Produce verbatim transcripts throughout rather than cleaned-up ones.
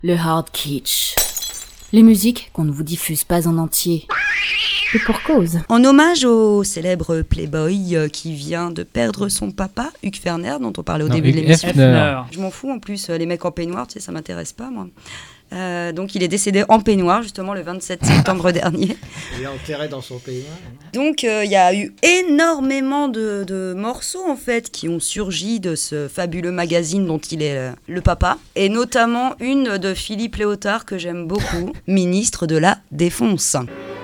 Le hard kitsch. Les musiques qu'on ne vous diffuse pas en entier. Et pour cause. En hommage au célèbre playboy euh, qui vient de perdre son papa, Hugh Hefner, dont on parlait au Non, début de Hugh l'émission. Hefner. Je m'en fous en plus, euh, les mecs en peignoir, tu sais, ça m'intéresse pas moi. Euh, donc il est décédé en peignoir justement le vingt-sept septembre dernier. Il est enterré dans son peignoir. Donc il euh, y a eu énormément de, de morceaux en fait qui ont surgi de ce fabuleux magazine dont il est euh, le papa, et notamment une de Philippe Léotard que j'aime beaucoup, ministre de la Défense.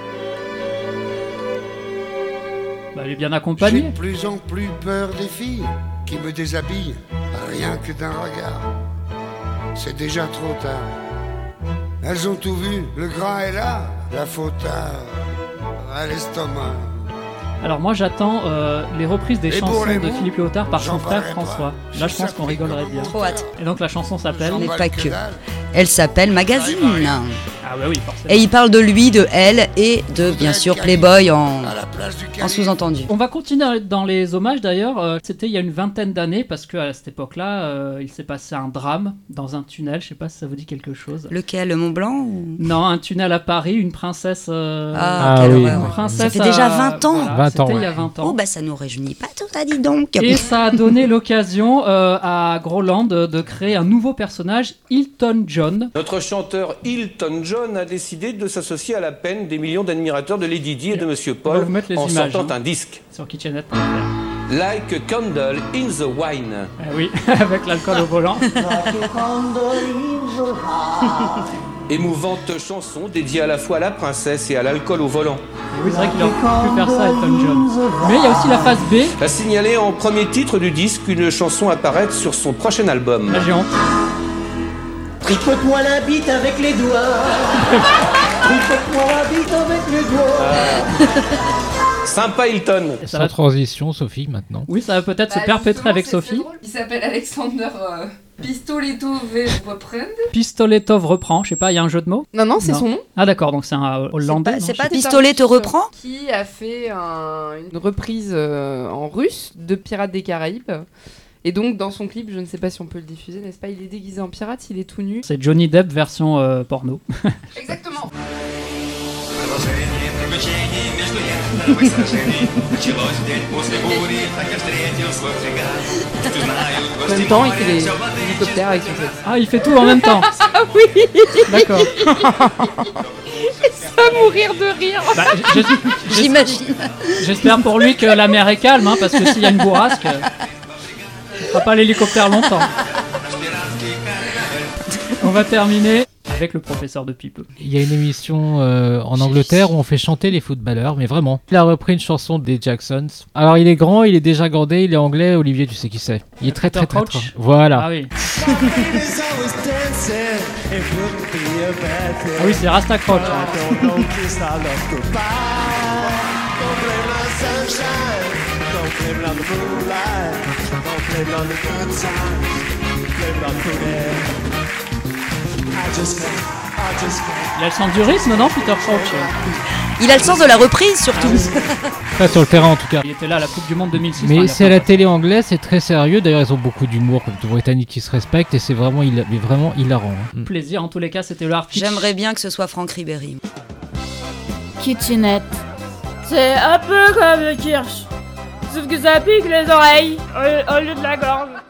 Bah, elle est bien accompagnée. J'ai de plus en plus peur des filles qui me déshabillent rien que d'un regard. C'est déjà trop tard. Elles ont tout vu, le gras est là, la faute à, à l'estomac. Alors moi j'attends euh, les reprises des Et chansons pour les de mots, Philippe Léotard par son j'en frère parlerai François. pas. Là je pense qu'on rigolerait bien. Trop hâte. Et donc la chanson s'appelle... Mais pas que. Elle s'appelle Magazine. Ah bah oui, forcément. Et il parle de lui, de elle et de bien sûr Playboy en, en sous-entendu. On va continuer dans les hommages d'ailleurs. Euh, c'était il y a une vingtaine d'années parce qu'à cette époque-là, euh, il s'est passé un drame dans un tunnel. Je sais pas si ça vous dit quelque chose. Lequel, le Mont Blanc ou... Non, un tunnel à Paris, une princesse. Euh... Ah, Ah quelle oui. horreur. Une princesse Ça fait déjà à- vingt ans. voilà, vingt ans, C'était il y ouais. a vingt ans. Oh bah ça nous réjouit pas tout ça, dis donc. Et ça a donné l'occasion euh, à Groland de, de créer un nouveau personnage, Elton John. Notre chanteur Elton John a décidé de s'associer à la peine des millions d'admirateurs de Lady Di et de Monsieur On va Paul vous mettre les en images, sortant hein. un disque. Sur kitchenette point f r. Like a candle in the wine. Eh oui, avec l'alcool au volant. Émouvante chanson dédiée à la fois à la princesse et à l'alcool au volant. Et oui, c'est vrai qu'il aurait pu faire ça, Elton John. Mais il y a aussi la phase B, A signalé en premier titre du disque une chanson apparaître sur son prochain album. la géante. Tripote-moi la bite avec les doigts. Tripote-moi la bite avec les doigts. Sympa Elton. Et ça Sans va- transition, Sophie, maintenant. Oui, ça va peut-être Bah, se perpétrer justement, avec c'est Sophie. très drôle. Il s'appelle Alexander euh, Pistoletto V. Reprend. Pistoletov reprend, je sais pas, il y a un jeu de mots. Non, non, c'est Non. son nom. Ah d'accord, donc c'est un euh, hollandais. pas- non, c'est je pas sais Pistolet te reprend. Qui a fait un- une reprise euh, en russe de Pirates des Caraïbes. Et donc, dans son clip, je ne sais pas si on peut le diffuser, n'est-ce pas? Il est déguisé en pirate, il est tout nu. C'est Johnny Depp version euh, porno. Exactement. En même temps, il fait des hélicoptères avec son sexe. Ah, il fait tout en même temps. Ah oui. D'accord. Ça va mourir de rire. Bah, j- j- J'imagine. J'espère pour lui que la mer est calme, hein, parce que s'il y a une bourrasque, euh, on fera pas l'hélicoptère longtemps. On va terminer avec le professeur de Pipe. Il y a une émission euh, en Angleterre où on fait chanter les footballeurs, mais vraiment. Il a repris une chanson des Jacksons. Alors il est grand, il est déjà gardé, il est anglais. Olivier, tu sais qui c'est. Il est très très très, Peter très. Crouch. Voilà. Ah oui. Ah oui, c'est Rasta Crouch. Il a le sens du rythme, non, Peter Crouch? Il a le sens de la reprise surtout. Pas sur le terrain en tout cas. Il était là à la Coupe du Monde deux mille six. Mais enfin, il a c'est pas à la passé. télé anglaise, c'est très sérieux. D'ailleurs, ils ont beaucoup d'humour, comme tout Britannique qui se respecte, et c'est vraiment, hila- mais vraiment hilarant. hein. Plaisir, en tous les cas, c'était le hard pitch. J'aimerais bien que ce soit Franck Ribéry. Kitchenette. C'est un peu comme le kirsch, sauf que ça pique les oreilles au, au lieu de la gorge.